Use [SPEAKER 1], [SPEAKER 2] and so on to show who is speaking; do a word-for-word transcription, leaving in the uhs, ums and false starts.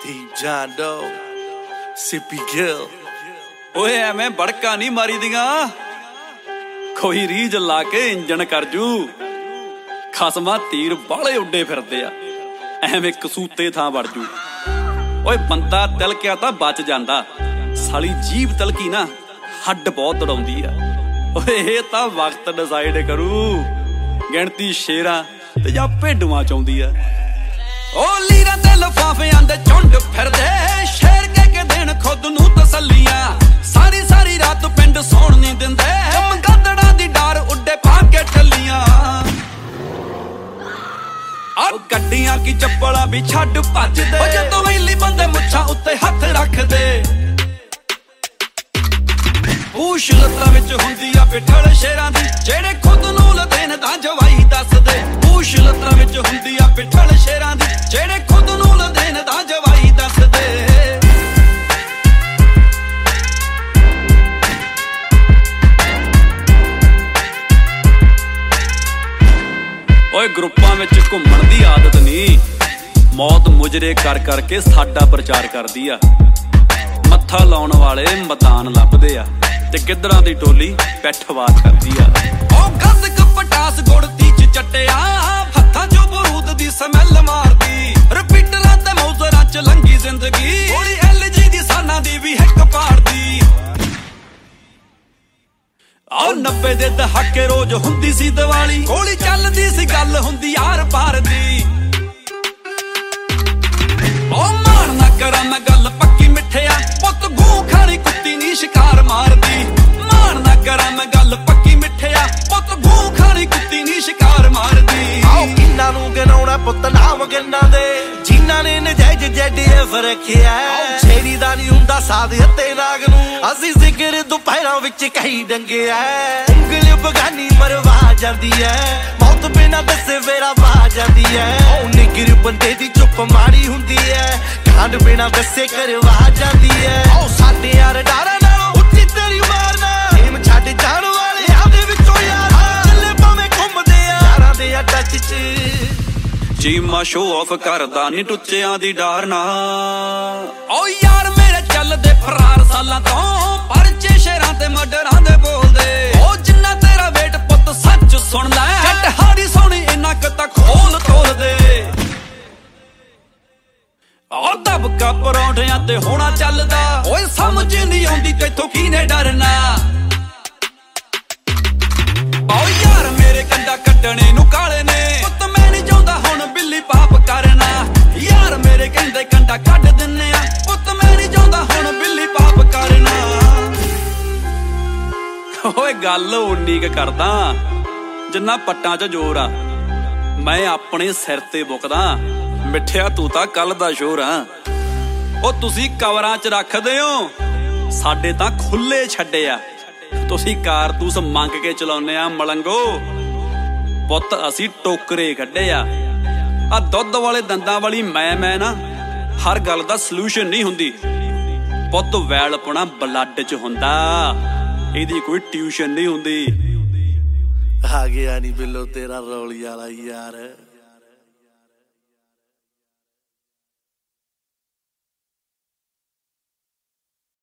[SPEAKER 1] Deep John Doe, Sippy Gill।
[SPEAKER 2] ओए ਐਵੇਂ ਬੜਕਾ नहीं मारी दियां, कोई रीज ला के इंजन कर जू। खसमा तीर बाले उड्डे फिरदे आ, ਐਵੇਂ कसूते थां वड़ जू। ओए बंदा तिलकिया तां बच जांदा, साली जीभ तिलकी ना हड्ड बहुत दड़ाउंदी आ। ओए ਇਹ ਤਾਂ वक्त डिसाइड करू, गिणती शेरां ते जां भेडुआं च आउंदी आ। ओ लीरां ते लफाफियां दे झुंड फिरदे, शेर कह के देण खुद नूं तसल्लियां। सारी सारी रात पिंड सौण नहीं दिंदे, मंगादड़ां दी डार उड्डे पा के टल्लियां। आ गड्डियां की चप्पलां भी छड्ड भजदे, ओ जदों वेली बंदे मुच्छां उत्ते हत्थ रखदे। पूछ लत्तां विच हुंदी आ पिठल शेरां दी, जेड़े खुद नूं लदेन तां जवाई दसदे। पूछ लत्तां विच हुंदी आ पिठल शेरां दी, जेड़े खुद नूं लदेन तां जवाई दसदे। ओए ग्रुपां विच घुम्मण दी आदत नहीं, मौत मुजरे कर करके साडा प्रचार करदी आ। मत्था लाउण वाले मतान लभदे आ, ते गिद्धरां दी टोली पैठवार करदी आ। ओ गंद कपटास गुड़ती च चट्टिया, हत्थां चों बरूद दी समैल मारदी। रिपीटरां ते मौजरां च लंघी जिंदगी, थोड़ी एल जी दी साना दी भी हिक पाड़दी। आओ नब्बे दे दहाके रोज हुंदी सी दिवाली, गोली चलदी सी गल हुंदी यार पार दी। ओ मान ना करा मैं गल पक्की मिठिया, पुत गूं खानी कुत्ती नी शिकार मारदी। मान ना करा मैं गल पक्की मिठिया, पुत गूं खानी कुत्ती नी शिकार मारदी।
[SPEAKER 1] आओ किन्ना नूं गिनाउणा पुत नाम गिन्ना दे, जिन्ना ने नजायज जैडी एफ रखिया। छेड़ी दा नहीं हुंदा साध हत्ते नाग नूं, असीं जिगर दुपहरां विच कही डंगिया। ਉਂਗਲ बगानी मरवा जांदी है, मौत बिना दसे वेरा वा जांदी है। ओ निगर बंदे दी चुप माड़ी हुंदी है, कांड बिना दसे करवा जांदी है। ओ साडे यार डारा नालों उत्ती तेरी मारना, प्रेम छड्ड जाण वाले आपदे विचों यार, ਚੱਲੇ ਭਾਵੇਂ ਘੁੰਮਦੇ ਆ यारां दे अड्डा च।
[SPEAKER 2] चीमा शो ऑफ करदा नी टुच्चियां दी डारना। ओ यार मेरे चलदे फरार सालां तों, परचे शेरां ते मर्डरां दे बोलदे। ओ जिन्ना तेरा वेट पुत सच सुण लै, जट हाड़ी सोनी इन्ना क तां खोल तोल दे। ओ दबका परौंठियां ते होना चलदा, ओए समझ नहीं आउंदी तैथों कीने डरना। ओ यार मेरे कंडा कड्डणे नूं काले ने, पुत मैं नहीं चाहुंदा हुण बिल्ली पाप करना। यार मेरे कहंदे कंडा कड्ड दिन्ने आ, पुत मैं नहीं चाहुंदा हुण बिल्ली पाप करना। ओए गल उन्नी क करदा जिन्ना पट्टां च जोर आ, मैं अपने सिर ते बुकदा। मिठिया तू तां कल दा शोर आ। ओ तुसीं कवरां च रखदे हो, साडे तां खुले छड्डे आ। तुसीं कारतूस मंग के चलाउने आ मलंगो, पुत असीं टोकरे कड्डे आ। आ दुध वाले दंदां वाली मैं मैं ना हर गल दा सलूशन नहीं हुंदी, पुत वैलपना ब्लड च हुंदा, इहदी कोई ट्यूशन नहीं हुंदी।
[SPEAKER 1] आ गया नी बिल्लो तेरा रौली वाला यार।